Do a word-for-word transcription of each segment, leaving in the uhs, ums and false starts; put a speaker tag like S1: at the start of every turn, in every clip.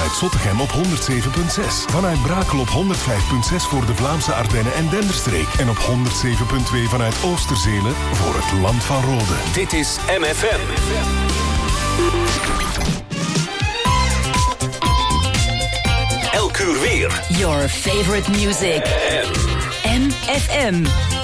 S1: vanuit Zottegem op honderd zeven komma zes. Vanuit Brakel op honderd vijf komma zes voor de Vlaamse Ardennen en Denderstreek. En op honderd zeven komma twee vanuit Oosterzelen voor het Land van Rode.
S2: Dit is M F M. Elk uur weer.
S3: Your favorite music. M F M.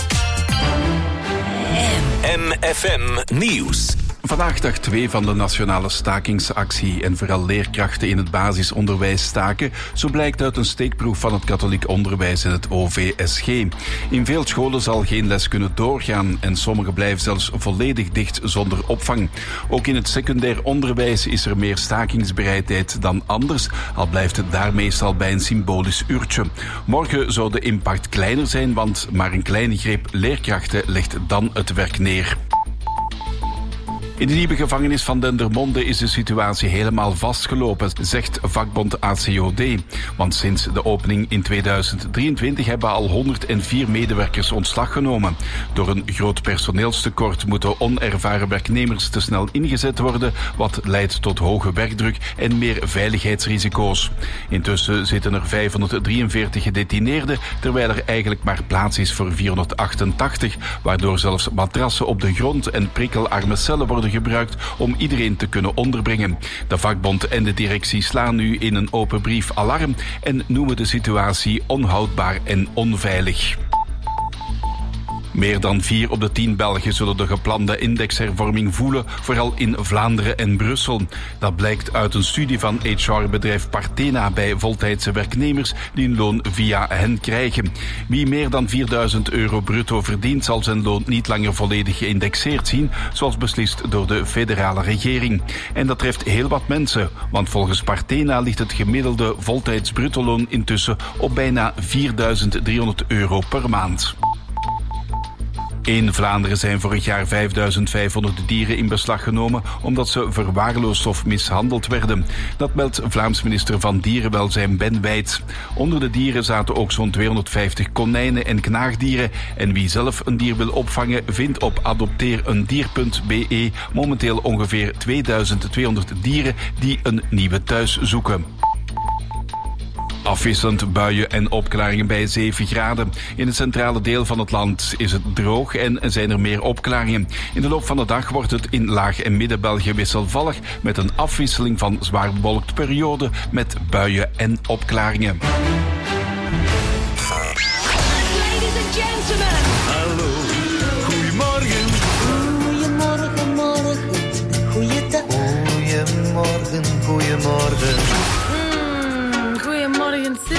S2: M F M Nieuws.
S4: Vandaag dag twee van de nationale stakingsactie en vooral leerkrachten in het basisonderwijs staken. Zo blijkt uit een steekproef van het katholiek onderwijs en het O V S G. In veel scholen zal geen les kunnen doorgaan en sommige blijven zelfs volledig dicht zonder opvang. Ook in het secundair onderwijs is er meer stakingsbereidheid dan anders, al blijft het daar meestal bij een symbolisch uurtje. Morgen zou de impact kleiner zijn, want maar een kleine greep leerkrachten legt dan het werk neer. In de nieuwe gevangenis van Dendermonde is de situatie helemaal vastgelopen, zegt vakbond A C O D. Want sinds de opening in tweeduizend drieëntwintig hebben al honderdvier medewerkers ontslag genomen. Door een groot personeelstekort moeten onervaren werknemers te snel ingezet worden, wat leidt tot hoge werkdruk en meer veiligheidsrisico's. Intussen zitten er vijfhonderddrieënveertig gedetineerden, terwijl er eigenlijk maar plaats is voor vierhonderdachtentachtig, waardoor zelfs matrassen op de grond en prikkelarme cellen worden gebruikt om iedereen te kunnen onderbrengen. De vakbond en de directie slaan nu in een open brief alarm en noemen de situatie onhoudbaar en onveilig. Meer dan vier op de tien Belgen zullen de geplande indexhervorming voelen, vooral in Vlaanderen en Brussel. Dat blijkt uit een studie van H R-bedrijf Partena bij voltijdse werknemers die een loon via hen krijgen. Wie meer dan vierduizend euro bruto verdient, zal zijn loon niet langer volledig geïndexeerd zien, zoals beslist door de federale regering. En dat treft heel wat mensen, want volgens Partena ligt het gemiddelde voltijds bruttoloon intussen op bijna vierduizend driehonderd euro per maand. In Vlaanderen zijn vorig jaar vijfduizend vijfhonderd dieren in beslag genomen omdat ze verwaarloosd of mishandeld werden. Dat meldt Vlaams minister van Dierenwelzijn Ben Wijts. Onder de dieren zaten ook zo'n tweehonderdvijftig konijnen en knaagdieren. En wie zelf een dier wil opvangen, vindt op adopteereendier punt b e momenteel ongeveer tweeduizend tweehonderd dieren die een nieuwe thuis zoeken. Afwisselend buien en opklaringen bij zeven graden. In het centrale deel van het land is het droog en zijn er meer opklaringen. In de loop van de dag wordt het in Laag- en Midden-België wisselvallig met een afwisseling van zwaar bewolkt periode met buien en opklaringen.
S5: Ladies and gentlemen.
S6: Hallo, goedemorgen.
S5: Goedemorgen, morgen. Goeiedag.
S6: Goedemorgen, goedemorgen.
S5: Goedemorgen, zeg.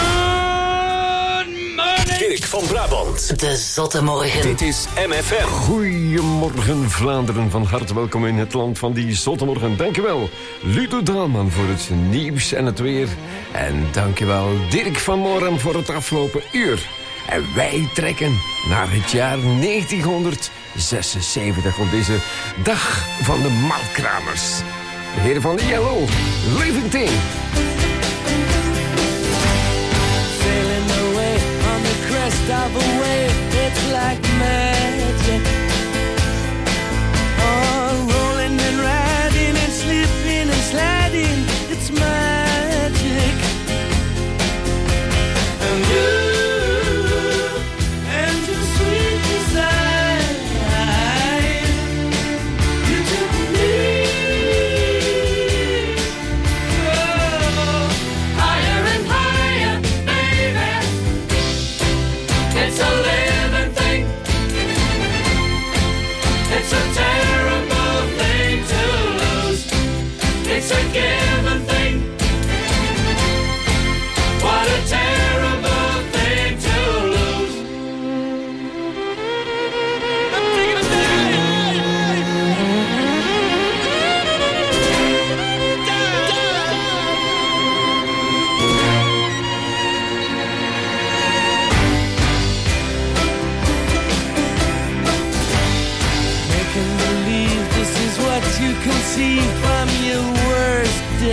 S2: Dirk van Brabant.
S3: De Zotte Morgen.
S2: Dit is M F M.
S7: Goedemorgen Vlaanderen, van harte welkom in het land van die Zottemorgen. Dankjewel Ludo Daalman voor het nieuws en het weer. En dankjewel Dirk van Moram voor het afgelopen uur. En wij trekken naar het jaar negentienhonderdzesenzeventig op deze dag van de Maltkramers. De heren van de Yellow, Living Thing.
S8: Of a wave, it's like magic. Oh, rolling and riding and slipping and sliding, it's magic. And you and your sweet desire, you took me oh, higher and higher, baby. It's a living thing. It's a terrible thing to lose. It's a given thing. What a terrible thing to lose. I'm thinking of you can see from your worst day.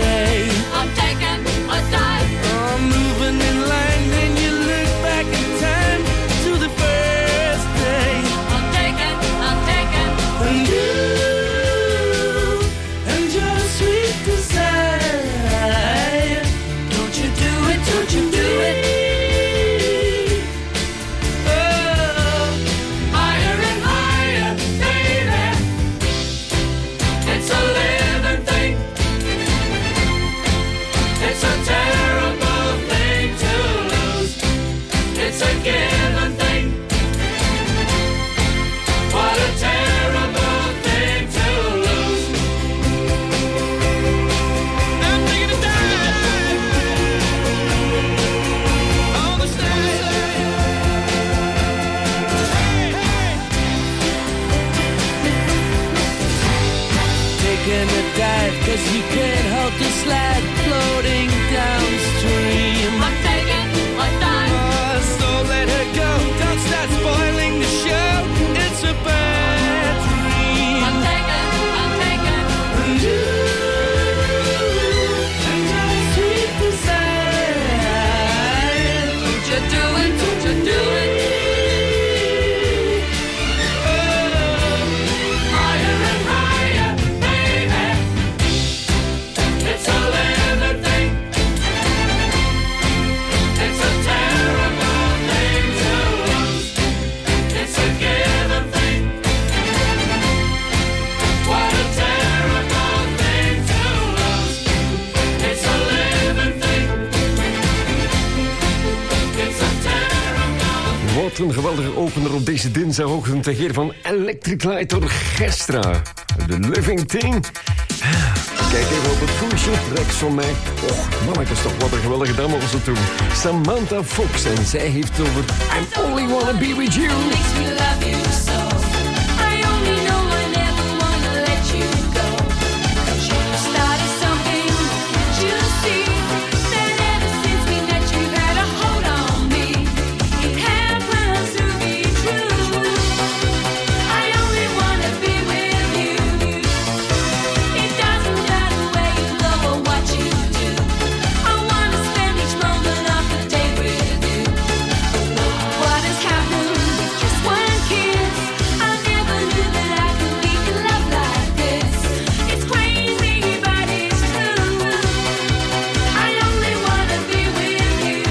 S7: wat een geweldige opener op deze dinsdagochtend. De heer van Electric Light Orchestra. The Living Thing. Kijk even op het voetje, rechts van mij. Och, mannetjes toch, wat een geweldige dame was het toen. Samantha Fox, en zij heeft het over I Only Wanna Be With You.
S5: Makes me love you so. I only know I never wanna let you go. 'Cause you started something, can't you see? That ever since we met you've had a hold on me. It happens to be true. I only wanna be with you. It doesn't matter where you go or what you do. I wanna spend each moment of the day with you. What has happened? Just one kiss. I never knew that I could be in love like this. It's crazy, but it's true. I only wanna be with you.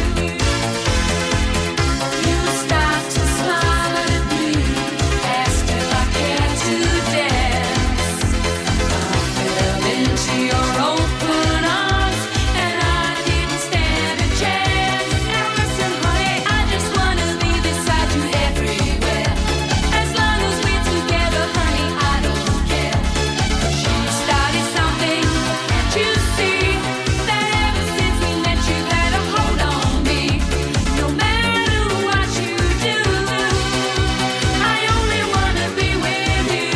S5: You start to smile at me, asked if I care to dance. I fell into your open arms, and I didn't stand a chance. Now listen, honey, I just wanna be beside you everywhere. As long as we're together, honey, I don't care. 'Cause you started something, can't you see? That ever since we met you've had a hold on me. No matter what you do, I only wanna be with you.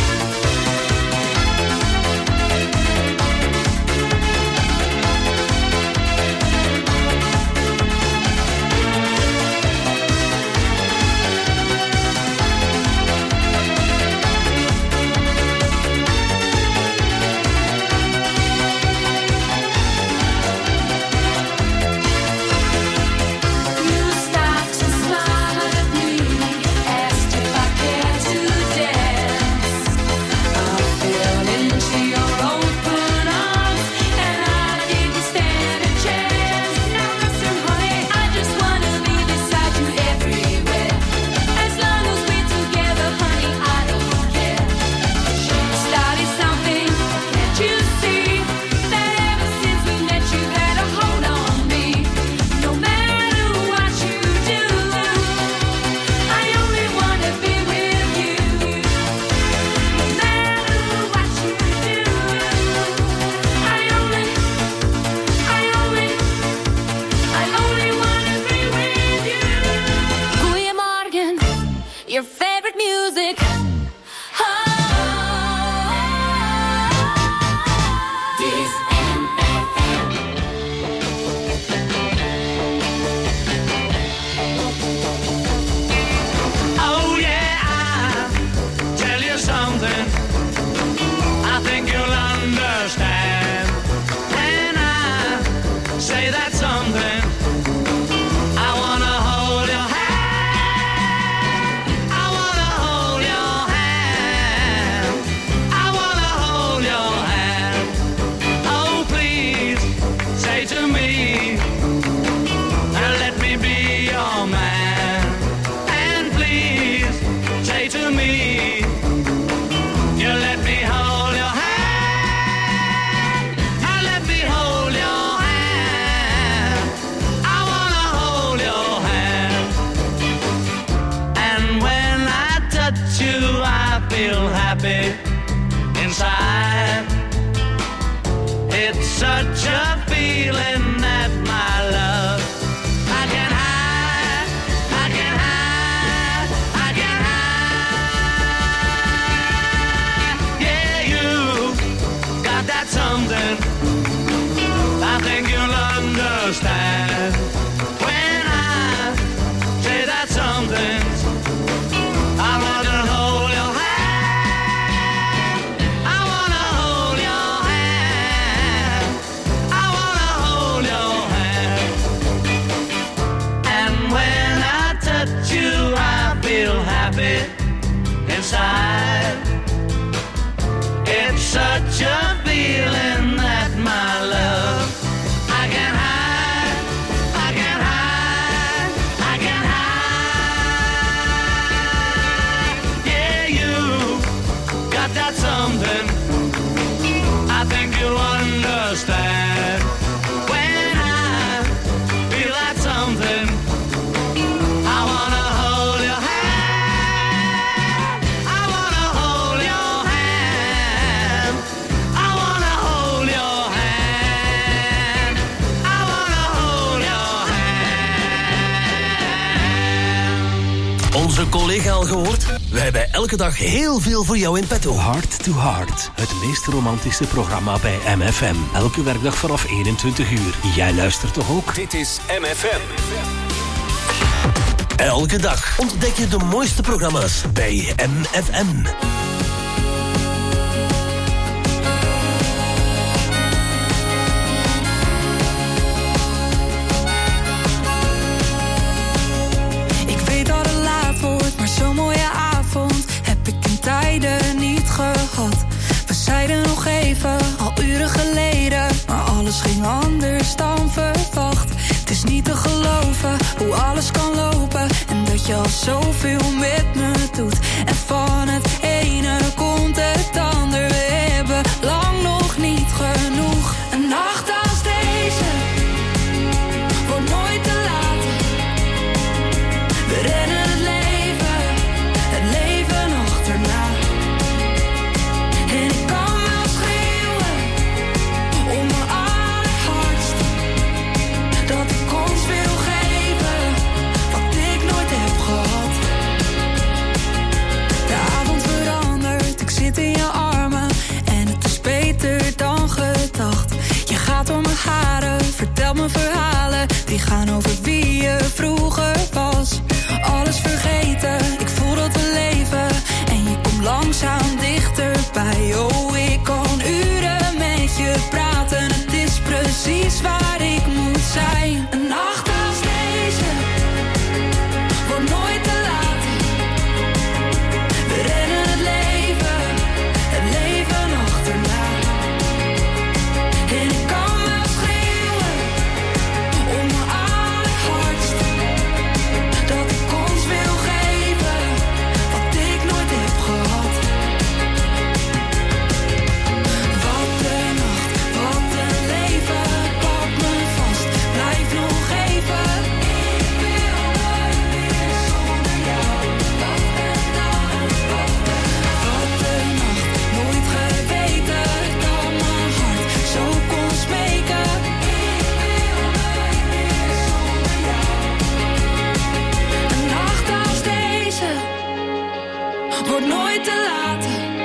S5: You start to smile at me, asked if I care to dance. I fell into your open arms, and I didn't stand a chance. Now listen, honey, I just wanna be beside you everywhere. As long as we're together, honey, I don't care. 'Cause you started something, can't you see? That ever since we met you've had a hold on me. No matter what you do, I only wanna be with you. No matter what you do, I only, I only, I only wanna be with you. Goeiemorgen, your favorite music. Oh, this M F M.
S8: Oh yeah, I'll tell you something. I think you'll understand when I say that something. I wanna hold your hand. I wanna hold your hand. I wanna hold your hand. Oh please, say to me, and let me be your man. And please, say to me, you let me hold your hand. And let me hold your hand. I wanna hold your hand. And when I touch you, I feel happy inside. It's such a feeling that my love I can hide, I can hide, I can hide. Yeah, you got that something. I think you'll understand when I say that something. I wanna hold your hand. I wanna hold your hand. I wanna hold your
S9: onze collega al gehoord? Wij hebben elke dag heel veel voor jou in petto.
S10: Heart to Heart, het meest romantische programma bij M F M. Elke werkdag vanaf eenentwintig uur. Jij luistert toch ook?
S2: Dit is M F M.
S9: Elke dag ontdek je de mooiste programma's bij M F M.
S5: Ik weet dat het laat wordt, maar zo'n mooie avond heb ik in tijden niet gehad. We zeiden nog even, al uren geleden, maar alles ging anders dan verwacht. Het is niet te geloven hoe alles kan lopen en dat je al zoveel met me doet. En van het ene komt het ander, we hebben lang nog niet genoeg. Een nacht als deze wordt nooit te laat. We rennen het leven, het leven achterna. En ik kan wel schreeuwen om mijn allerhardst, dat ik ons wil geven wat ik nooit heb gehad. De avond verandert, ik zit in je armen en het is beter dan gedacht. Je gaat door mijn haren, vertel me verhalen die gaan over wie je vroeger was. Alles vergeten, ik voel dat we leven en je komt langzaam dichterbij. Oh, ik kan uren met je praten, het is precies waar ik moet zijn. Een nacht als deze wordt nooit te laat. We rennen het leven, het leven achterna. En ik kan wel schreeuwen om mijn allerhardst, dat ik ons wil geven wat ik nooit heb gehad. Wat een nacht, wat een leven, pak me vast, blijf nog even. Ik wil nooit meer zonder jou. Wat een nacht, wat een, wat een nacht, nooit geweten dat mijn hart zo kon smeken. Ik wil nooit meer zonder jou. Een nacht als deze wordt nooit te laat.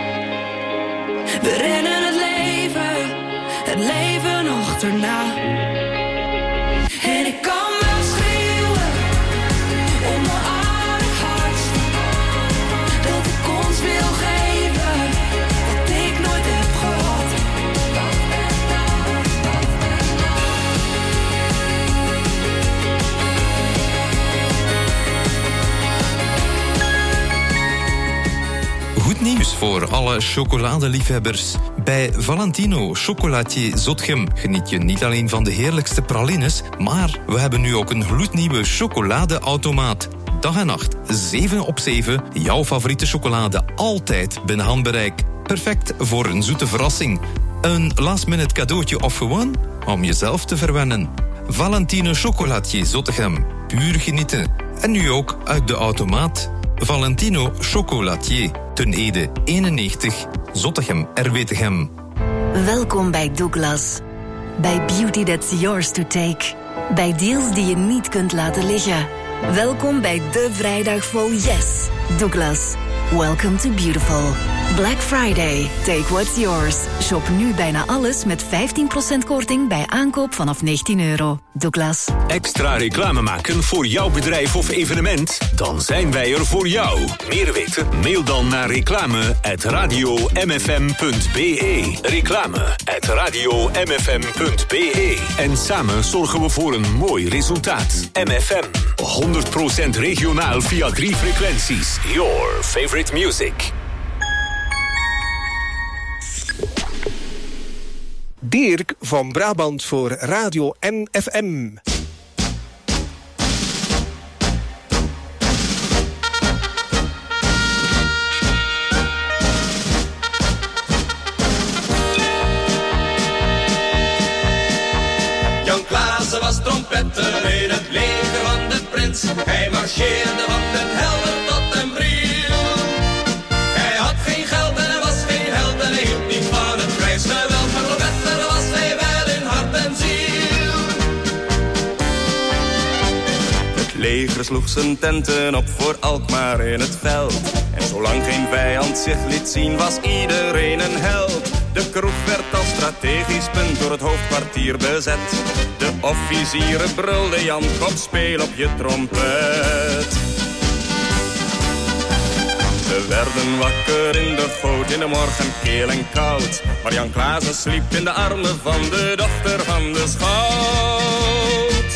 S5: We rennen het leven, het leven achterna. En ik kan wel schreeuwen om mijn allerhardst, dat ik ons wil geven wat ik nooit heb gehad. Wat een nacht, wat een
S11: Goed nieuws voor alle chocoladeliefhebbers. Bij Valentino Chocolatier Zotgem geniet je niet alleen van de heerlijkste pralines, maar we hebben nu ook een gloednieuwe chocoladeautomaat. Dag en nacht, zeven op zeven, jouw favoriete chocolade altijd binnen handbereik. Perfect voor een zoete verrassing. Een last-minute cadeautje of gewoon om jezelf te verwennen. Valentino Chocolatier Zottegem, puur genieten. En nu ook uit de automaat. Valentino Chocolatier, Ten Ede eenennegentig, Zottegem, R W Tegem.
S3: Welkom bij Douglas. Bij Beauty That's Yours to Take. Bij deals die je niet kunt laten liggen. Welkom bij de vrijdag vol Yes. Douglas. Welcome to Beautiful. Black Friday. Take what's yours. Shop nu bijna alles met vijftien procent korting bij aankoop vanaf negentien euro. Douglas.
S2: Extra reclame maken voor jouw bedrijf of evenement? Dan zijn wij er voor jou. Meer weten? Mail dan naar reclame at radio m f m punt b e. Reclame at radio m f m punt b e. En samen zorgen we voor een mooi resultaat. M F M. honderd procent regionaal via drie frequenties. Your favorite music.
S12: Dirk van Brabant voor Radio M F M.
S8: Jan Klaassen was trompetter in het leger van de prins. Hij marcheerde van den Helder tot den Briel. Hij had geen geld en hij was geen held en hij hield niet van het prijsgeweld. Maar trompetter was hij wel in hart en ziel. Het
S13: leger sloeg zijn tenten op voor Alkmaar in het veld. En zolang geen vijand zich liet zien was iedereen een held. De kroeg werd als strategisch punt door het hoofdkwartier bezet. De officieren brulden Jan, kom speel op je trompet. Ze werden wakker in de goot in de morgen keel en koud. Maar Jan Klaassen sliep in de armen van de dochter van de schout.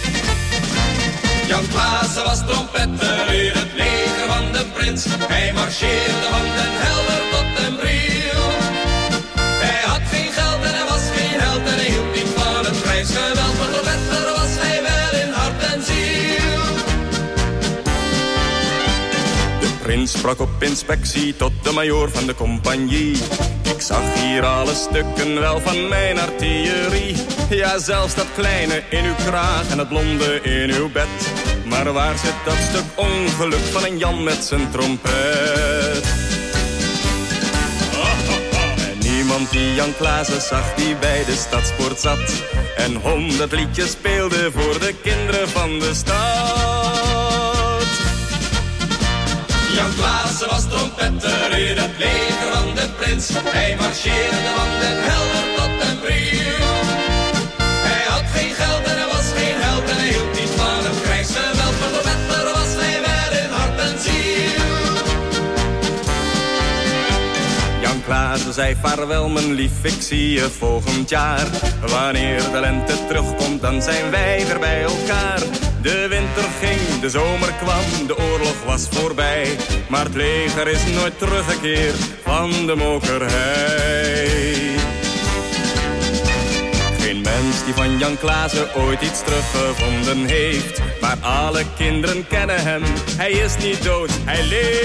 S8: Jan Klaassen was trompetter in het leger van de prins. Hij marcheerde van Den Helder tot Den Briel. Hij had geen geld en hij was geen held en hij hield niet van het krijgsgeweld. Maar trompetter was hij wel in hart en ziel.
S13: De prins sprak op inspectie tot de majoor van de compagnie. Ik zag hier alle stukken wel van mijn artillerie. Ja, zelfs dat kleine in uw kraag en het blonde in uw bed. Maar waar zit dat stuk ongeluk van een Jan met zijn trompet? En niemand die Jan Klaassen zag die bij de stadspoort zat. En honderd liedjes speelde voor de kinderen van de stad.
S8: Jan Klaassen was trompetter in het leger van de prins. Hij marcheerde van Den Helder tot Den Briel. Hij had geen geld en hij was geen held en hij hield niet van het krijgsgeweld. Maar trompetter was hij wel in hart en ziel.
S13: Jan Klaassen zei vaarwel mijn lief, ik zie je volgend jaar. Wanneer de lente terugkomt dan zijn wij weer bij elkaar. De winter ging, de zomer kwam, de oorlog was voorbij. Maar het leger is nooit teruggekeerd van de mokerhei. Geen mens die van Jan Klaassen ooit iets teruggevonden heeft. Maar alle kinderen kennen hem, hij is niet dood, hij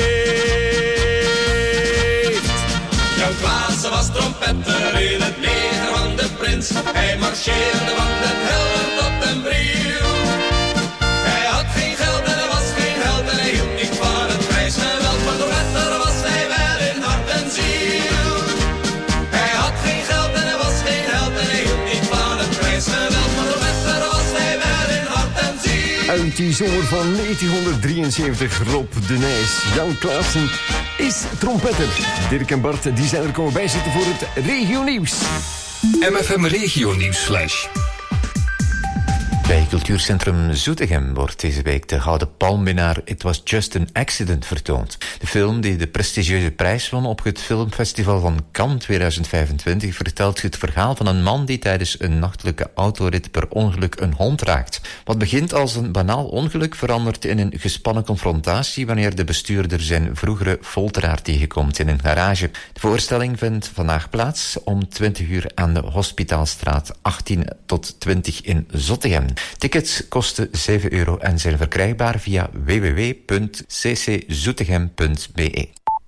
S13: leeft.
S8: Jan Klaassen was trompetter in het leger van de prins. Hij marcheerde van Den Helder tot Den Briel. Hij had geen geld en hij was geen held en hij hield niet van het krijgsgeweld. Maar trompetter was hij wel in hart en ziel. Hij had geen geld en hij was geen held en hij hield niet van het krijgsgeweld. Maar trompetter was hij wel in hart en ziel.
S7: Uit die zomer van negentienhonderddrieënzeventig, Rob de Nijs. Jan Klaassen is trompetter. Dirk en Bart die zijn er komen bijzitten voor het regionieuws.
S14: M F M regionieuwsflash.
S15: Bij Cultuurcentrum Zoetegem wordt deze week de Gouden Palmwinnaar It Was Just an Accident vertoond. De film die de prestigieuze prijs won op het filmfestival van Cannes tweeduizend vijfentwintig vertelt het verhaal van een man die tijdens een nachtelijke autorit per ongeluk een hond raakt. Wat begint als een banaal ongeluk verandert in een gespannen confrontatie wanneer de bestuurder zijn vroegere folteraar tegenkomt in een garage. De voorstelling vindt vandaag plaats om twintig uur aan de Hospitaalstraat achttien tot twintig in Zottegem. Tickets kosten zeven euro en zijn verkrijgbaar via w w w punt c c zoetegem punt b e.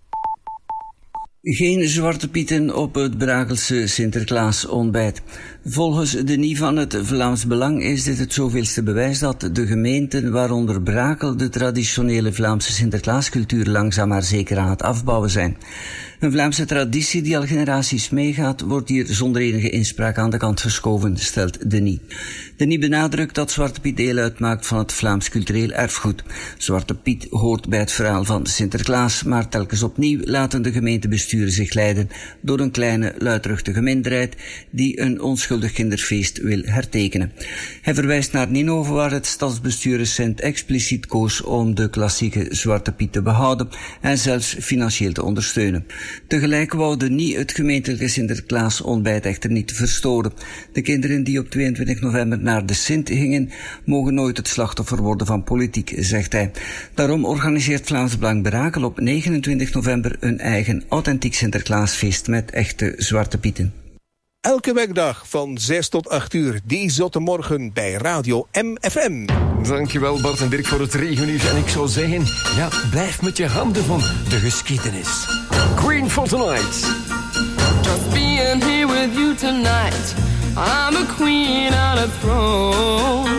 S16: Geen zwarte pieten op het Brakelse Sinterklaas-ontbijt. Volgens Denis van het Vlaams Belang is dit het zoveelste bewijs dat de gemeenten, waaronder Brakel, de traditionele Vlaamse Sinterklaascultuur langzaam maar zeker aan het afbouwen zijn. Een Vlaamse traditie die al generaties meegaat, wordt hier zonder enige inspraak aan de kant geschoven, stelt Denis. Denis benadrukt dat Zwarte Piet deel uitmaakt van het Vlaams cultureel erfgoed. Zwarte Piet hoort bij het verhaal van Sinterklaas, maar telkens opnieuw laten de gemeentebesturen zich leiden door een kleine, luidruchtige minderheid die een onschuldig kinderfeest wil hertekenen. Hij verwijst naar Ninove, waar het stadsbestuur recent expliciet koos om de klassieke Zwarte Piet te behouden en zelfs financieel te ondersteunen. Tegelijk wou Denis het gemeentelijke Sinterklaas-ontbijt echter niet verstoren. De kinderen die op tweeëntwintig november naar de Sint gingen, mogen nooit het slachtoffer worden van politiek, zegt hij. Daarom organiseert Vlaams Belang Brakel op negenentwintig november een eigen authentiek Sinterklaasfeest met echte Zwarte Pieten.
S12: Elke werkdag van zes tot acht uur, die zotte morgen bij Radio M F M.
S7: Dankjewel Bart en Dirk voor het regionieuws. En ik zou zeggen, ja, blijf met je handen van de geschiedenis. Queen for Tonight.
S5: Just being here with you tonight. I'm a queen on a throne.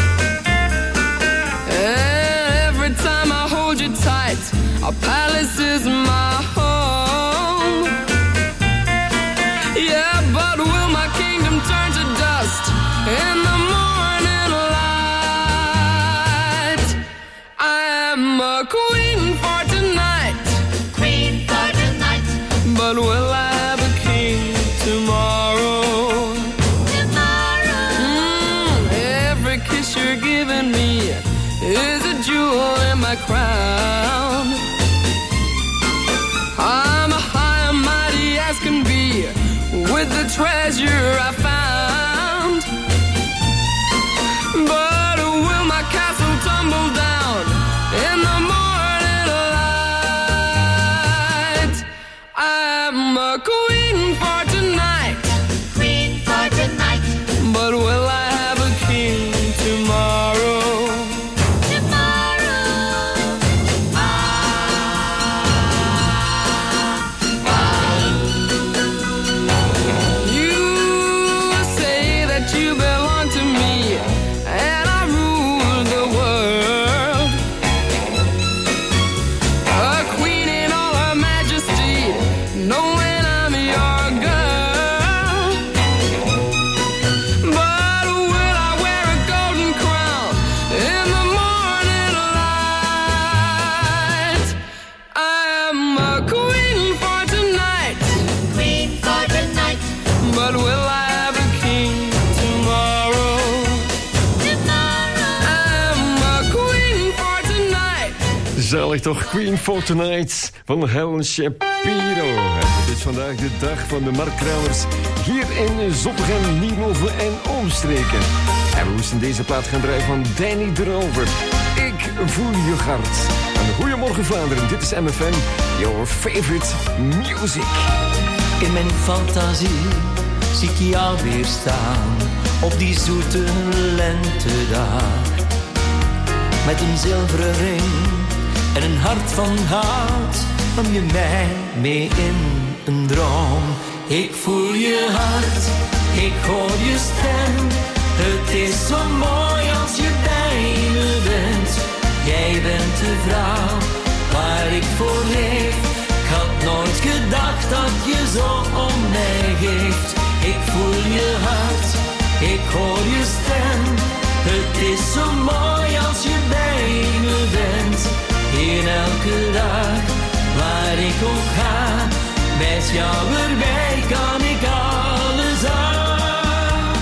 S5: Every time I hold you tight, our palace is my home. Yeah, but will my kingdom turn to dust in the morning light? my crown. I'm high and mighty as can be with the treasure I found. But will my castle tumble down in the morning light? I'm a queen for tonight,
S17: queen for tonight.
S5: but will I have a king tomorrow?
S7: Zalig toch, Queen for Tonight van Helen Shapiro. Het is vandaag de dag van de marktkramers hier in Zottegem, Nienhoven en omstreken. En we moesten deze plaat gaan draaien van Danny Drover. Ik voel je hart. En goedemorgen Vlaanderen, dit is M F M, your favorite music.
S18: In mijn fantasie zie ik jou weer staan op die zoete lentedag. Met een zilveren ring en een hart van hout nam je mij mee in een droom. Ik voel je hart, ik hoor je stem. Het is zo mooi als je bij me bent. Jij bent de vrouw waar ik voor leef. Ik had nooit gedacht dat je zo om mij geeft. Ik voel je hart, ik hoor je stem. Het is zo mooi als je bij me bent. In elke dag, waar ik ook ga, met jou erbij kan ik alles aan.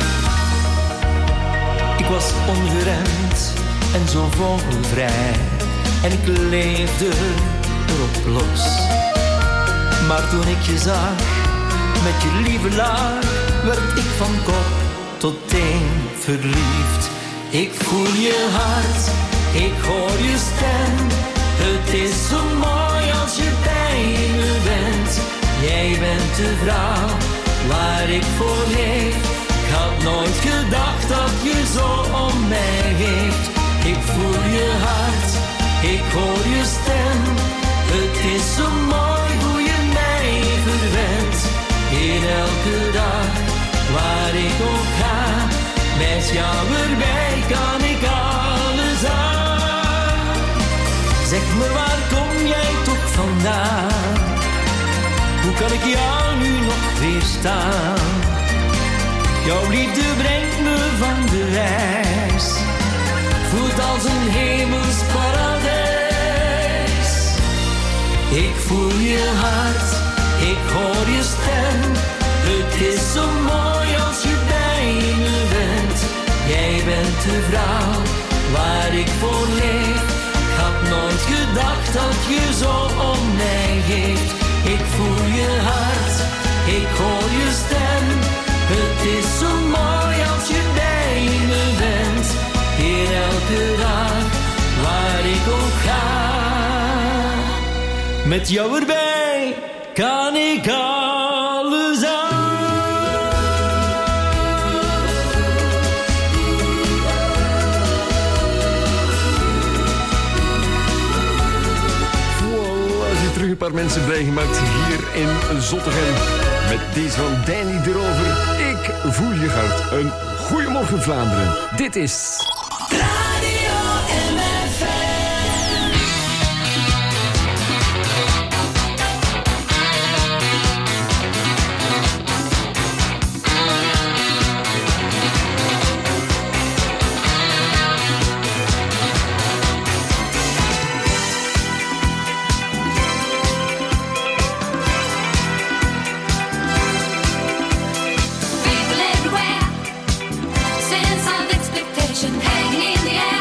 S18: Ik was ongeremd en zo vogelvrij, en ik leefde erop los. Maar toen ik je zag, met je lieve lach, werd ik van kop tot teen verliefd. Ik voel je hart, ik hoor je stem. Het is zo mooi als je bij me bent. Jij bent de vrouw waar ik voor leef. Ik had nooit gedacht dat je zo om mij geeft. Ik voel je hart, ik hoor je stem. Het is zo mooi hoe je mij verwendt. In elke dag, waar ik ook ga, met jou erbij kan ik alles aan. Zeg me, waar kom jij toch vandaan? Hoe kan ik jou nu nog weerstaan? Jouw liefde brengt me van de reis. Voelt als een hemels paradijs. Ik voel je hart, ik hoor je stem. Het is zo mooi als je bij me bent. Jij bent de vrouw waar ik voor leef. Ik had nooit gedacht dat je zo om mij geeft. Ik voel je hart, ik hoor je stem. Het is zo mooi als je bij me bent. In elke dag, waar ik ook ga, met jou erbij kan ik alles aan.
S7: Terug een paar mensen blij gemaakt hier in Zottegem. Met deze van Danny Drover. Ik voel je hart. Een goeiemorgen Vlaanderen. Dit is
S5: Radio M F M.
S17: People everywhere, sense of expectation hanging in the air.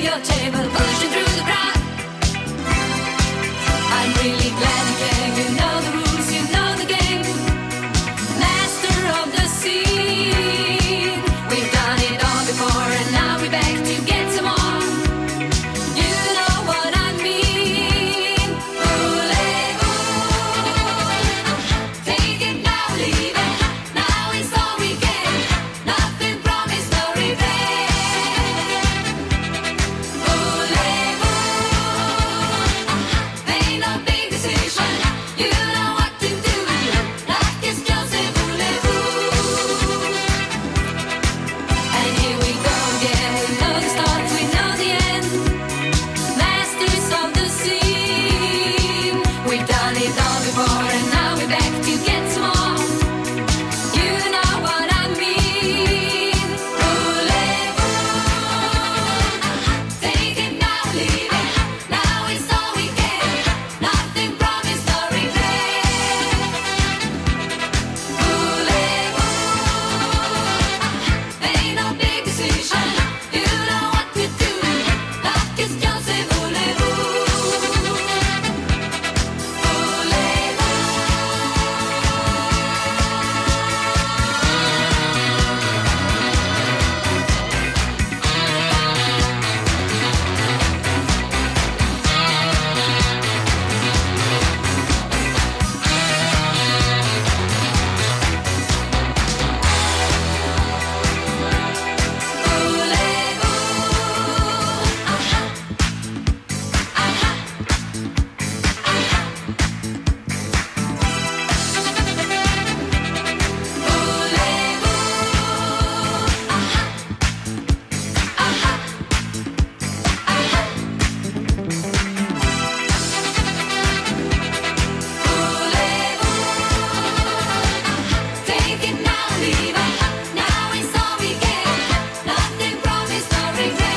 S5: your table, pushing through the crowd. I'm really glad you came. You know the rules, you know the game. Master of the scene. We've done it all before, and now we're back to get some more. You know what I mean. Voulez-vous? Take it now, leave it. Now is all we get. Nothing promised, no regret. Voulez-vous? Ain't no big decision. You know what to do. Like it's just a voulez-vous. And here we go again. We know the start, we know the end. Masters of the scene. We've done it all before, and now we're back to get some more. You know what I mean. Voulez-vous? Take it now, leave it. Now is all we get. Nothing promised, no regret. Voulez-vous? Ain't no big decision. You know what to do. Like it's just a voulez-vous. Take it now, leave it. Now is all we get. Nothing promised, no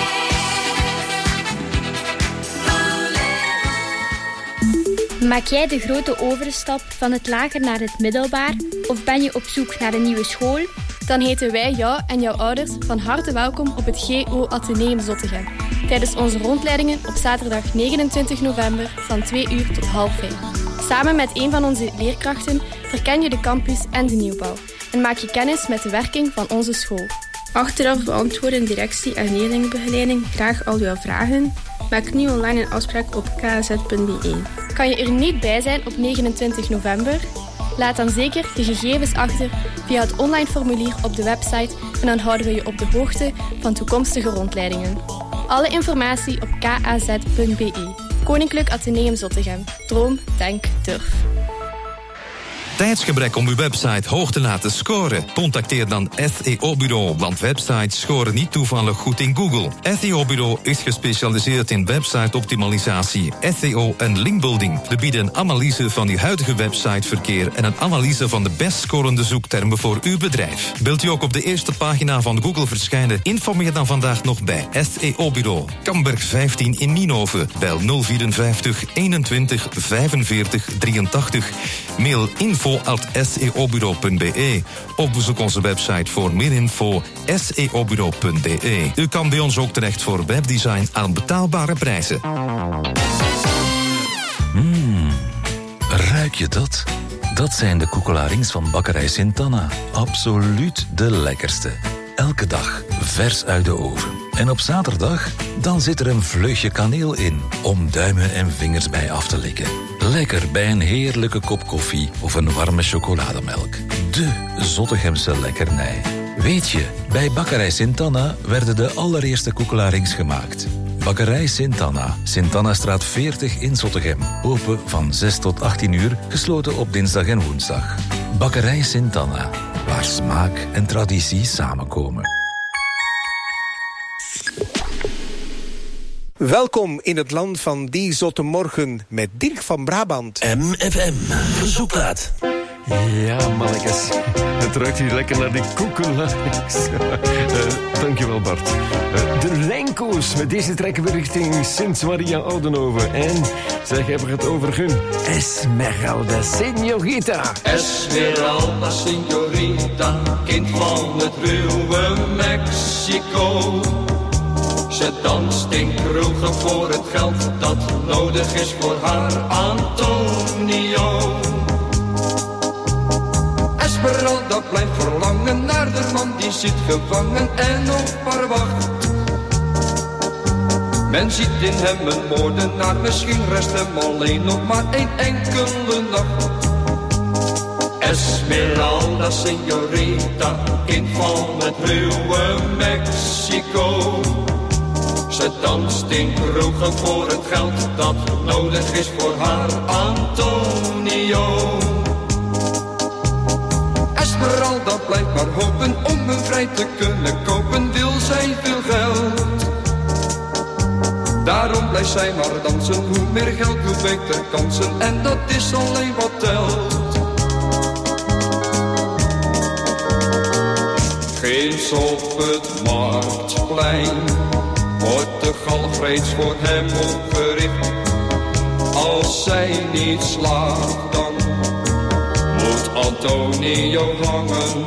S5: regret.
S19: Maak jij de grote overstap van het lager naar het middelbaar? Of ben je op zoek naar een nieuwe school?
S20: Dan heten wij jou en jouw ouders van harte welkom op het G O Atheneum Zottegem. Tijdens onze rondleidingen op zaterdag negenentwintig november van twee uur tot half vijf. Samen met een van onze leerkrachten verken je de campus en de nieuwbouw. En maak je kennis met de werking van onze school. Achteraf beantwoorden directie en leerlingenbegeleiding graag al jouw vragen. Maak nu online een afspraak op k a z punt b e. Kan je er niet bij zijn op negenentwintig november? Laat dan zeker de gegevens achter via het online formulier op de website en dan houden we je op de hoogte van toekomstige rondleidingen. Alle informatie op k a z punt b e. Koninklijk Atheneum Zottegem. Droom, denk, durf.
S11: Tijdsgebrek om uw website hoog te laten scoren? Contacteer dan S E O-bureau, want websites scoren niet toevallig goed in Google. S E O-bureau is gespecialiseerd in website-optimalisatie, S E O en linkbuilding. We bieden een analyse van uw huidige websiteverkeer en een analyse van de best scorende zoektermen voor uw bedrijf. Wilt u ook op de eerste pagina van Google verschijnen? Informeer dan vandaag nog bij S E O-bureau. Kamberg vijftien in Nienhoven. Bel nul vierenvijftig eenentwintig vijfenveertig drieëntachtig. Mail info at s e o bureau punt b e. Of bezoek onze website voor meer info s e o bureau punt b e. U kan bij ons ook terecht voor webdesign aan betaalbare prijzen.
S21: Mmm, ruik je dat? Dat zijn de koekelarings van bakkerij Sint-Anna. Absoluut de lekkerste. Elke dag vers uit de oven. En op zaterdag, dan zit er een vleugje kaneel in om duimen en vingers bij af te likken. Lekker bij een heerlijke kop koffie of een warme chocolademelk. De Zottegemse lekkernij. Weet je, bij bakkerij Sint-Anna werden de allereerste koekelarings gemaakt. Bakkerij Sint-Anna, Sint-Annastraat veertig in Zottegem. Open van zes tot achttien uur, gesloten op dinsdag en woensdag. Bakkerij Sint-Anna, waar smaak en traditie samenkomen.
S12: Welkom in het land van die zotte morgen met Dirk van Brabant.
S9: M F M, verzoekplaat.
S7: Ja, mannetjes. Het ruikt hier lekker naar die koekelarings. uh, dankjewel, Bart. Uh, de Lijnkoos. Met deze trekken we richting Sint-Maria Oudenhoven. En zeg, hebben we het over hun Esmeralda Señorita.
S8: Esmeralda Señorita, kind van het ruwe Mexico. Ze danst in kroegen voor het geld dat nodig is voor haar Antonio. Esmeralda blijft verlangen naar de man die zit gevangen en op haar wacht. Men ziet in hem een moordenaar, misschien rest hem alleen nog maar één enkele nacht. Esmeralda, señorita, kind van het ruwe Mexico. Ze danst in kroegen voor het geld dat nodig is voor haar Antonio. Esmeralda blijft maar hopen om hem vrij te kunnen kopen, wil zij veel geld. Daarom blijft zij maar dansen, hoe meer geld, hoe beter kansen, en dat is alleen wat telt. Ginds op het marktplein wordt de galg reeds voor hem opgericht. Als zij niet slaagt, dan moet Antonio hangen.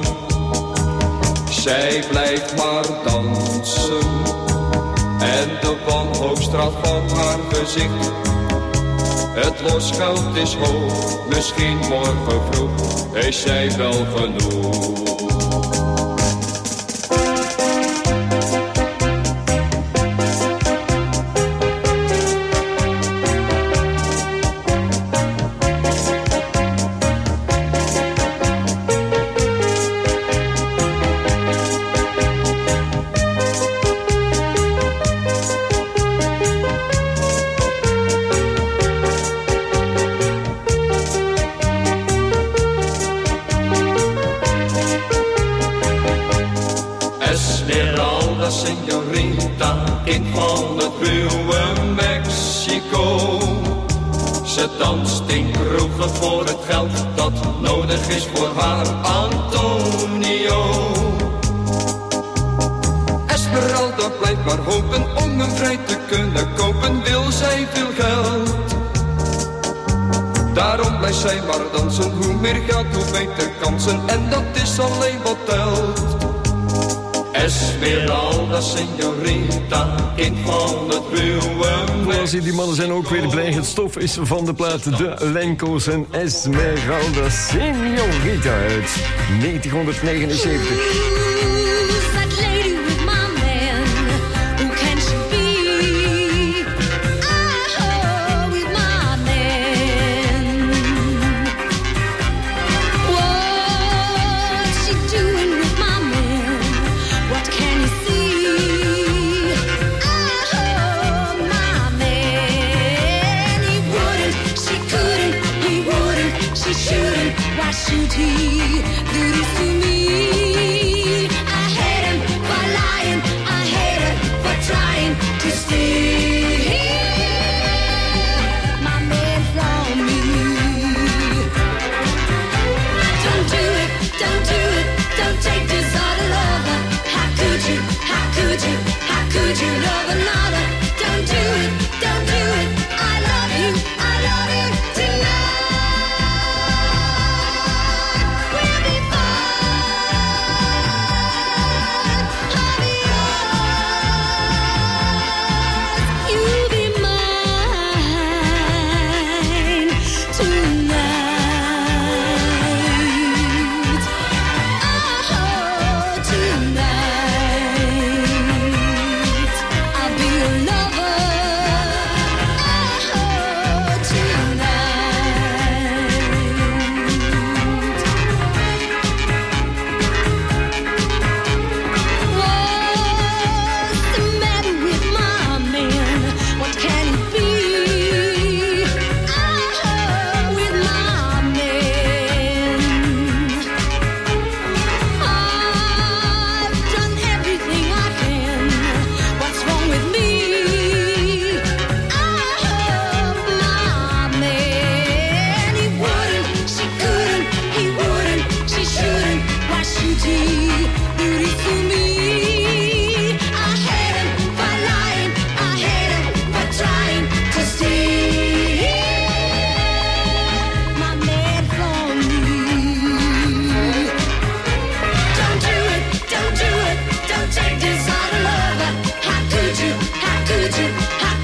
S8: Zij blijft maar dansen en de wanhoop straalt van haar gezicht. Het losgeld is hoog, misschien morgen vroeg is zij wel genoeg. En dat is alleen wat telt. Esmeralda, señorita, kind van het ruwe.
S7: Als die mannen zijn ook weer blij. Het stof is van de plaat De Lenco's en Esmeralda, señorita uit negentienhonderdnegenenzeventig.
S5: Should he do this to me? I hate him for lying, I hate her for trying to steal my man from me. Don't do it, don't do it, don't take this other lover. How could you, how could you, how could you love another? Don't do it, don't do it, I love you, I love you tonight.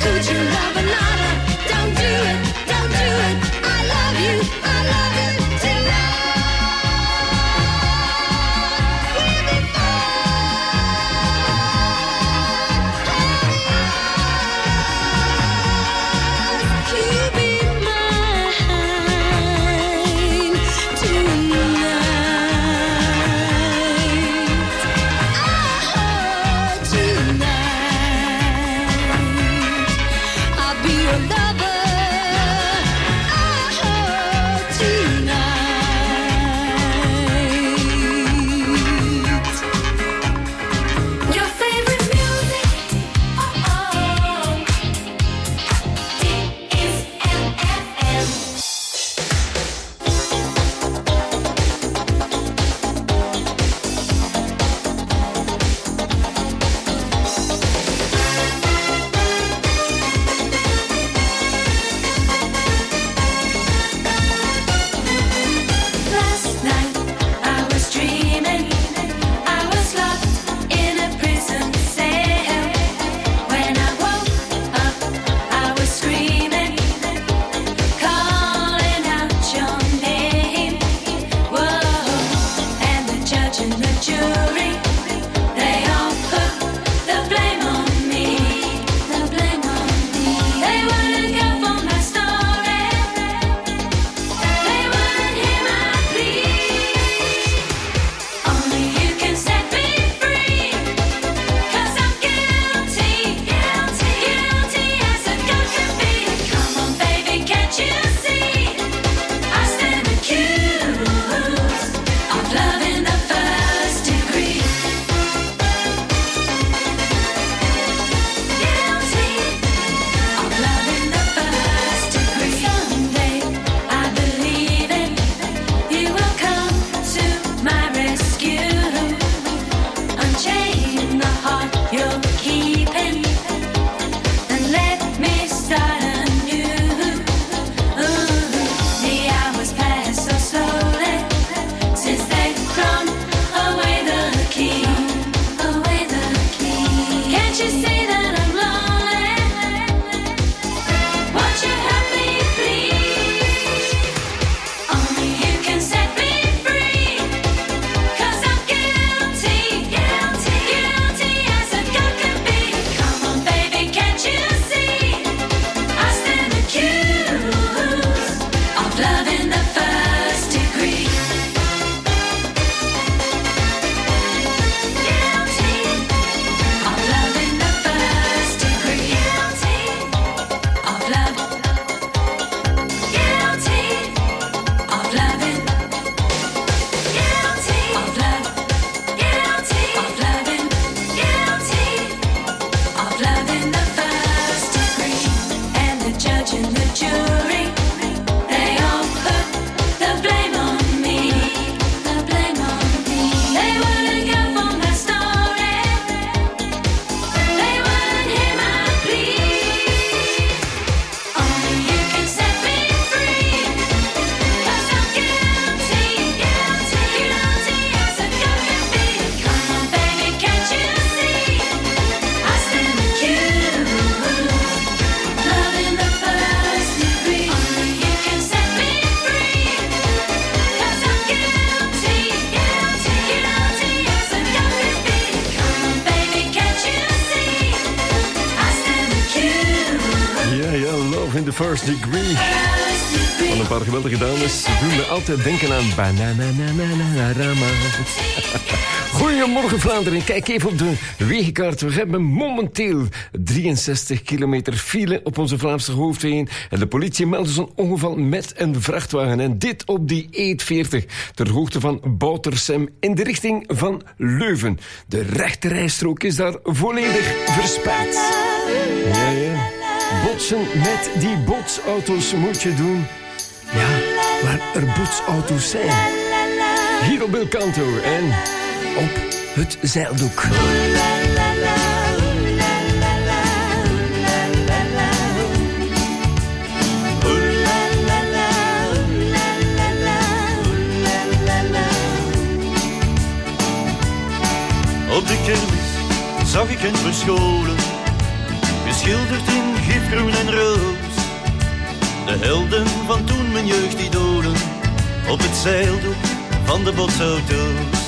S5: Could you love another? Don't do it, don't do it. I love you, I love you
S7: in the First Degree. Van een paar geweldige dames doen me altijd denken aan Bananananarama. Goedemorgen Vlaanderen, kijk even op de wegenkaart. We hebben momenteel drieënzestig kilometer file op onze Vlaamse hoofdwegen. En de politie meldt zo'n ongeval met een vrachtwagen. En dit op die E veertig, ter hoogte van Boutersem in de richting van Leuven. De rechterrijstrook is daar volledig versperd. Ja, ja. Botsen met die botsauto's moet je doen. Ja, waar er botsauto's zijn. Hier op Belcanto en op het zeildoek.
S6: Op de kermis zag ik een verscholen, geschilderd in gif De helden van toen mijn jeugdidolen op het zeildoek van de botsauto's.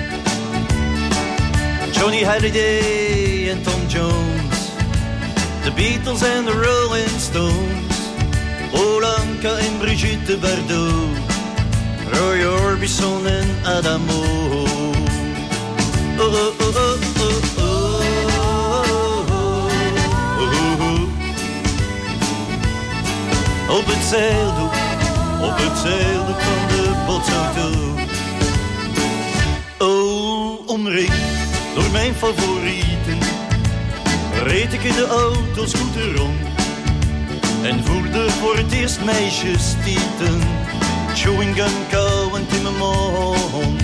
S6: Johnny Halliday en Tom Jones, de Beatles en de Rolling Stones, Olanka en Brigitte Bardot, Roy Orbison en Adamo. Oh, oh, oh, oh, oh, oh, oh, oh. Op het zeildoek, op het zeildoek van de botsauto. Oh, omringd door mijn favorieten, reed ik in de autoscooter rond en voelde voor het eerst meisjes tieten, chewing gum kauwend in mijn mond.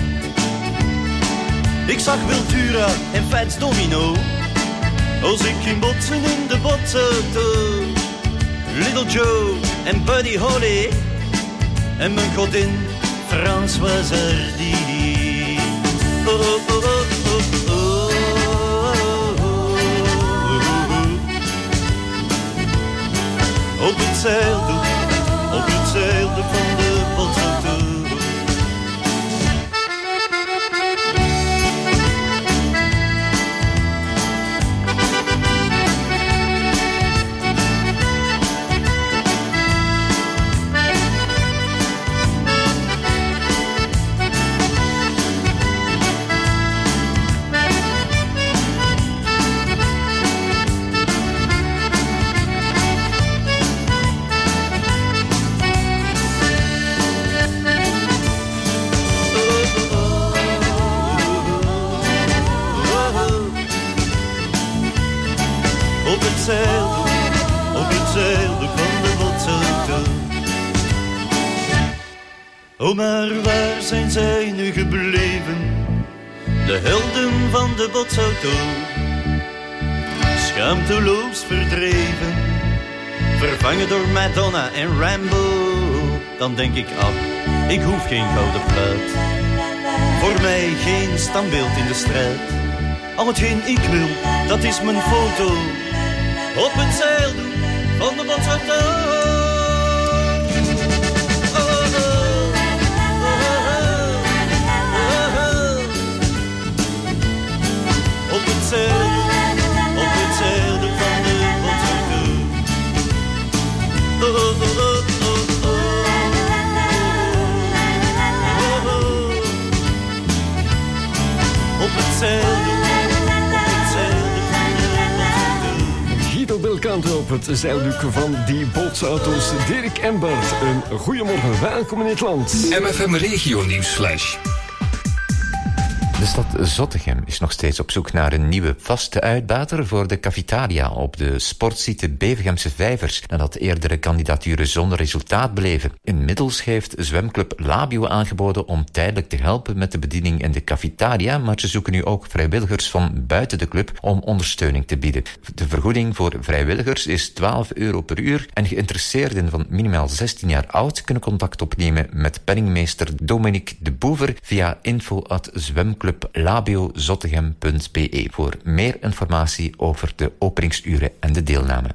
S6: Ik zag Wiltura en Fats Domino als ik ging botsen in de botsauto. Little Joe en Buddy Holly en mijn godin Françoise Hardy. Oh, oh, oh, oh, oh, oh, oh. Op het zeildoek, op het zeildoek van de botsauto. Op het zeildoek van de botsauto. Oh, maar waar zijn zij nu gebleven? De helden van de botsauto. Schaamteloos verdreven, vervangen door Madonna en Rambo. Dan denk ik af, ik hoef geen gouden plaat. Voor mij geen standbeeld in de strijd. Al hetgeen ik wil, dat is mijn foto. Op het zeildoek van de botsauto. Oh, oh, oh, oh, oh. Op het zeildoek, op het zeildoek van de botsauto. Oh, oh, oh, oh, oh, oh, oh. Op het zeildoek.
S7: Guido Belcanto op het zeildoek van die botsauto's. Dirk en Bart, een goeiemorgen, welkom in het land.
S14: M F M Regio Nieuwsflash.
S15: De stad Zottegem is nog steeds op zoek naar een nieuwe vaste uitbater voor de cafetaria op de sportsite Bevegemse Vijvers, nadat eerdere kandidaturen zonder resultaat bleven. Inmiddels heeft zwemclub Labio aangeboden om tijdelijk te helpen met de bediening in de cafetaria, maar ze zoeken nu ook vrijwilligers van buiten de club om ondersteuning te bieden. De vergoeding voor vrijwilligers is twaalf euro per uur en geïnteresseerden van minimaal zestien jaar oud kunnen contact opnemen met penningmeester Dominique de Boever via info at zwemclub labio zottegem punt b e voor meer informatie over de openingsuren en de deelname.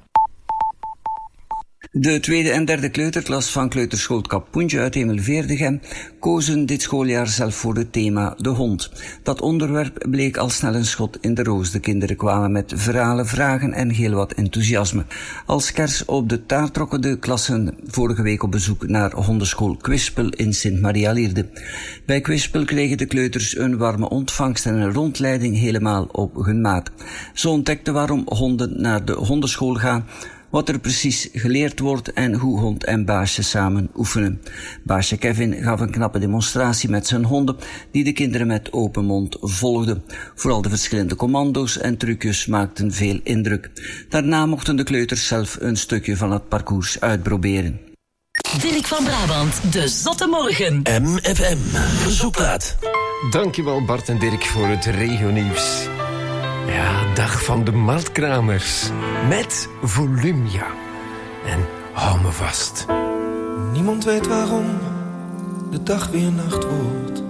S16: De tweede en derde kleuterklas van kleuterschool Kapoentje uit Hemelveerdegem kozen dit schooljaar zelf voor het thema de hond. Dat onderwerp bleek al snel een schot in de roos. De kinderen kwamen met verhalen, vragen en heel wat enthousiasme. Als kers op de taart trokken de klassen vorige week op bezoek naar hondenschool Kwispel in Sint-Maria-Lierde. Bij Kwispel kregen de kleuters een warme ontvangst en een rondleiding helemaal op hun maat. Zo ontdekten waarom honden naar de hondenschool gaan, wat er precies geleerd wordt en hoe hond en baasje samen oefenen. Baasje Kevin gaf een knappe demonstratie met zijn honden, die de kinderen met open mond volgden. Vooral de verschillende commando's en trucjes maakten veel indruk. Daarna mochten de kleuters zelf een stukje van het parcours uitproberen.
S3: Dirk van Brabant, de Zotte Morgen.
S9: M F M, verzoekplaat.
S7: Dankjewel Bart en Dirk voor het regionieuws. Ja, dag van de marktkramers. Met Volumia. En hou me vast.
S1: Niemand weet waarom de dag weer nacht wordt.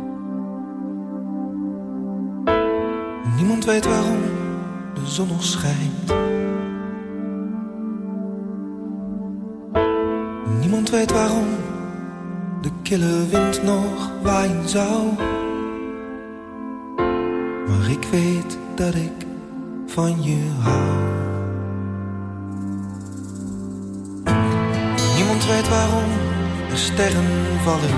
S1: Niemand weet waarom de zon nog schijnt. Niemand weet waarom de kille wind nog waaien zou. Maar ik weet dat ik van je hou. Niemand weet waarom er sterren vallen.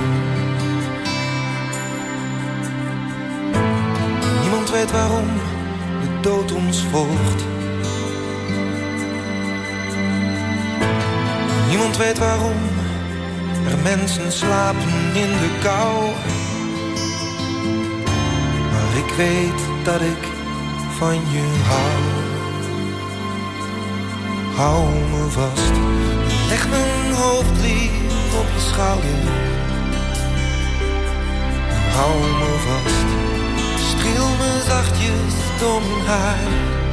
S1: Niemand weet waarom de dood ons volgt. Niemand weet waarom er mensen slapen in de kou. Maar ik weet dat ik van je hou. Hou me vast, leg mijn hoofd lief op je schouder. Hou me vast, streel me zachtjes door mijn haar.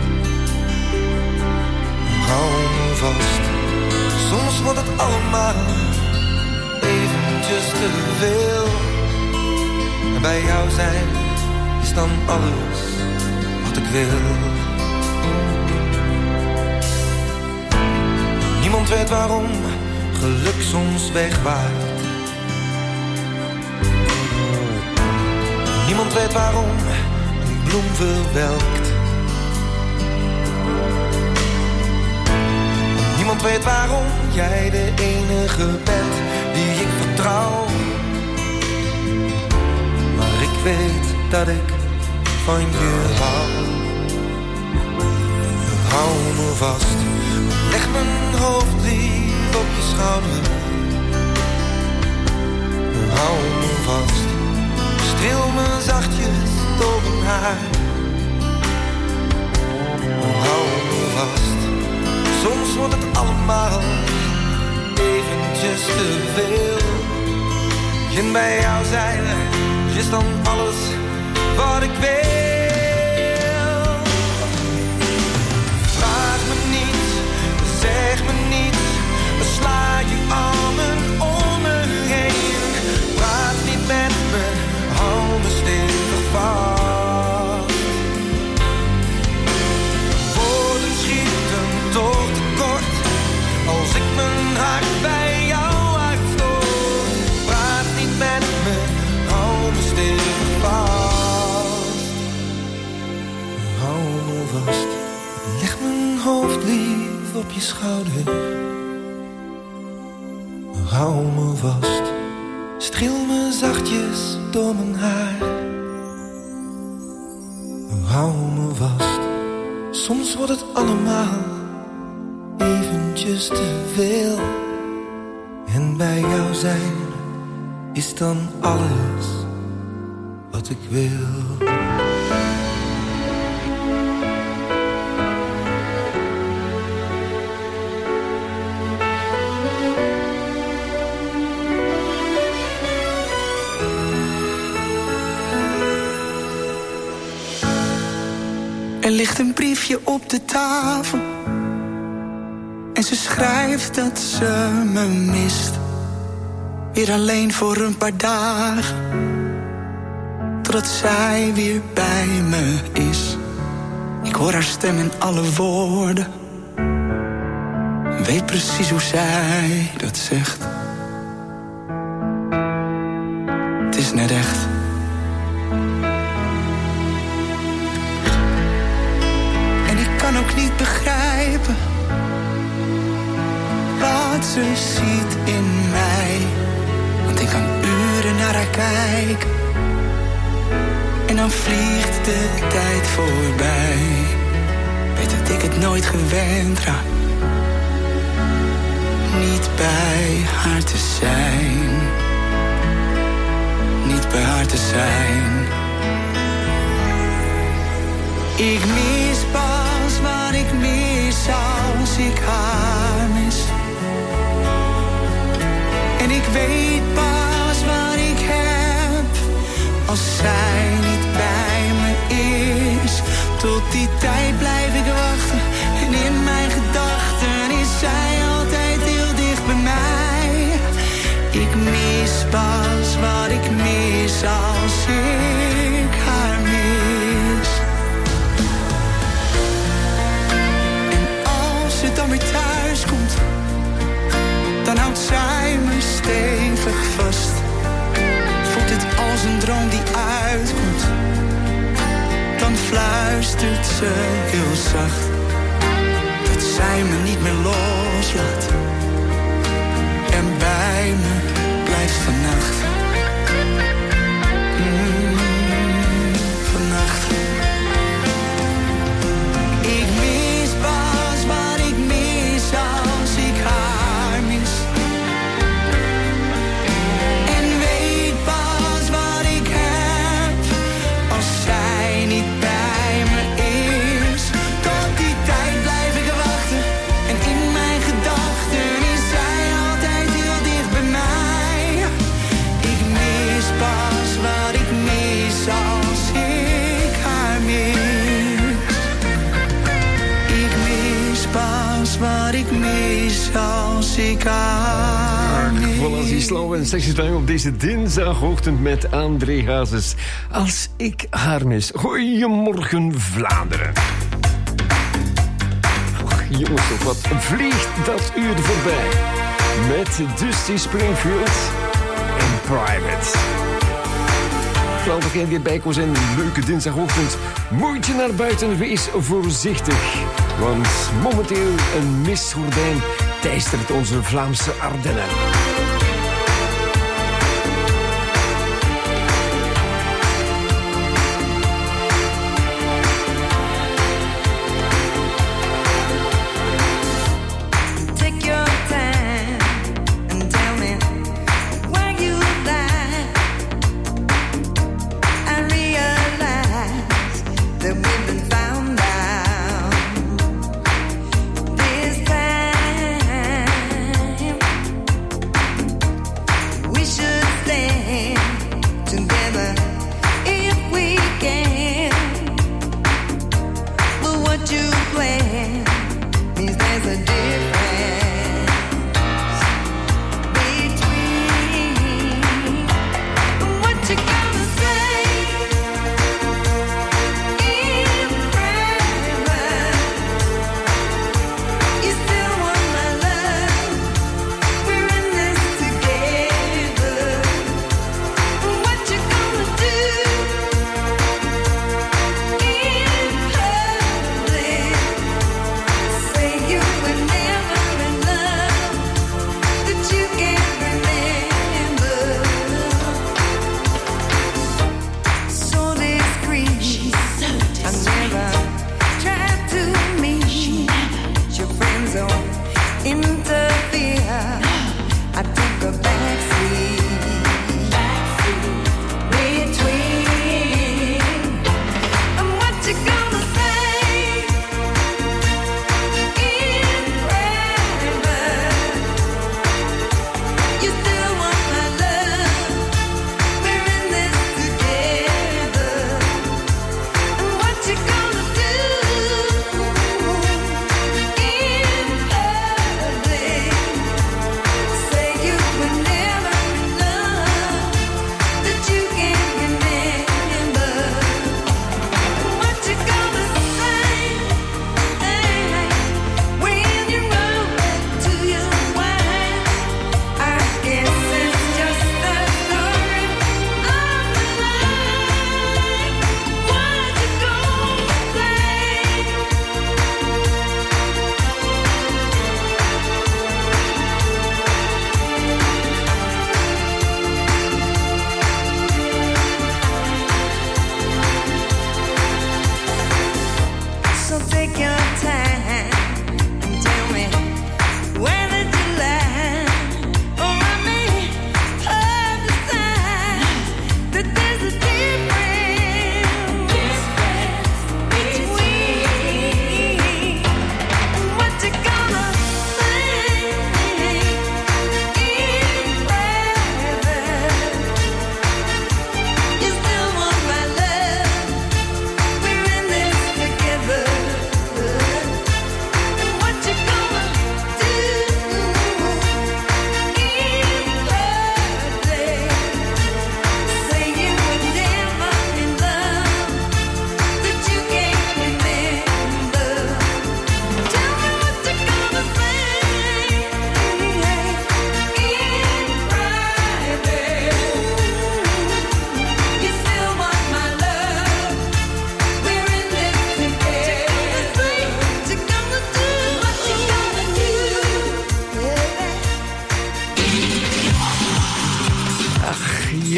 S1: Hou me vast, soms wordt het allemaal eventjes te veel. En bij jou zijn is dan alles wat ik wil. Niemand weet waarom geluk soms wegwaait. Niemand weet waarom een bloem verwelkt. Niemand weet waarom jij de enige bent die ik vertrouw. Maar ik weet dat ik van je hou. Hou me vast, leg mijn hoofd lief op je schouder. Hou me vast, streel me zachtjes door mijn haar. Hou me vast, soms wordt het allemaal eventjes te veel. En bij jou zijn is dan alles wat ik wil. Vraag me niet, zeg me niet, sla je armen om me heen. Praat niet met me, hou me stevig vast. Woorden schieten toch tekort als ik mijn hart bij jou uitstoot. Praat niet met me, hou me stevig vast. Hou me vast, leg mijn hoofd lief op je schouder. Hou me vast, streel me zachtjes door mijn haar. Hou me vast, soms wordt het allemaal eventjes te veel. En bij jou zijn is dan alles wat ik wil.
S4: Er ligt een briefje op de tafel en ze schrijft dat ze me mist. Weer alleen voor een paar dagen, totdat zij weer bij me is. Ik hoor haar stem in alle woorden, weet precies hoe zij dat zegt. Het is net echt. Ik kan ook niet begrijpen wat ze ziet in mij. Want ik kan uren naar haar kijken en dan vliegt de tijd voorbij. Weet dat ik het nooit gewend raak niet bij haar te zijn. Niet bij haar te zijn. Ik mis pas wat ik mis als ik haar mis. En ik weet pas wat ik heb als zij niet bij me is. Tot die tijd blijf ik wachten en in mijn gedachten is zij altijd heel dicht bij mij. Ik mis pas wat ik mis als ik haar mis. En als het dan weer thuis stevig vast. Voelt het als een droom die uitkomt. Dan fluistert ze heel zacht dat zij me niet meer loslaat en bij me blijft vannacht. Mm, vannacht. Ik mis pas wat ik mis als ik haar mis. En weet pas wat ik heb als zij niet bij me is. Tot die tijd blijf ik wachten en in mijn gedachten is zij altijd heel dicht bij mij. Ik mis pas wat ik mis als ik haar mis. Ik mis pas wat ik mis als ik haar mis.
S7: Voilà, zie slow en sexy time op deze dinsdagochtend met André Hazes. Als ik haar mis. Goedemorgen Vlaanderen. Och, jongens, toch wat vliegt dat uur voorbij. Met Dusty Springfield en Private. Vooral degene die erbij kon zijn, een leuke dinsdagochtend. Moet je naar buiten, wees voorzichtig. Want momenteel een mistgordijn teistert onze Vlaamse Ardennen.
S10: Take your time and tell me where you lie. I realize that we've been found out. This time we should stand together if we can. But what you plan means there's a difference between what you gonna say in private. You still want my love. We're in this together. What you gonna do in public? Say you were never in love, that you can't remember. So discreet, I never tried to meet your friends don't interfere. I took a backseat between. And what you gonna say in private? You still want my love. We're in this together. And what you gonna do in public?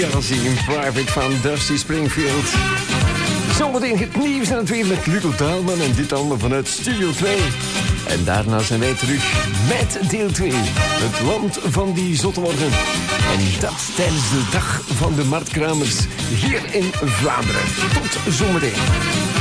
S7: Fugazi in Private van Dusty Springfield. Zometeen het nieuws en het weer met Ludo Daalman en dit allemaal vanuit Studio twee. En daarna zijn wij terug met deel twee. Het land van die zottemorgen. En dat tijdens de dag van de marktkramers hier in Vlaanderen. Tot zometeen.